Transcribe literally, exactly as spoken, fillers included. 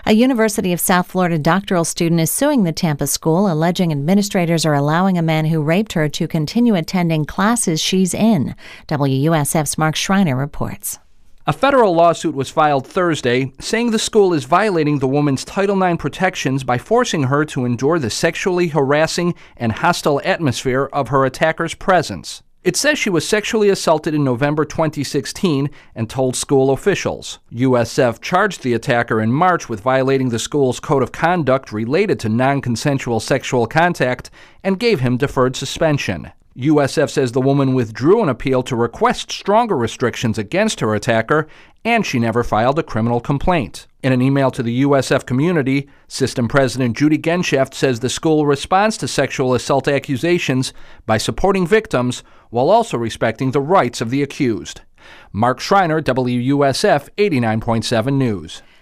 A University of South Florida doctoral student is suing the Tampa school, alleging administrators are allowing a man who raped her to continue attending classes she's in. W U S F's Mark Schreiner reports. A federal lawsuit was filed Thursday saying the school is violating the woman's Title nine protections by forcing her to endure the sexually harassing and hostile atmosphere of her attacker's presence. It says she was sexually assaulted in November twenty sixteen and told school officials. U S F charged the attacker in March with violating the school's code of conduct related to non-consensual sexual contact and gave him deferred suspension. U S F says the woman withdrew an appeal to request stronger restrictions against her attacker, and she never filed a criminal complaint. In an email to the U S F community, System President Judy Genshaft says the school responds to sexual assault accusations by supporting victims while also respecting the rights of the accused. Mark Schreiner, W U S F eighty-nine point seven News.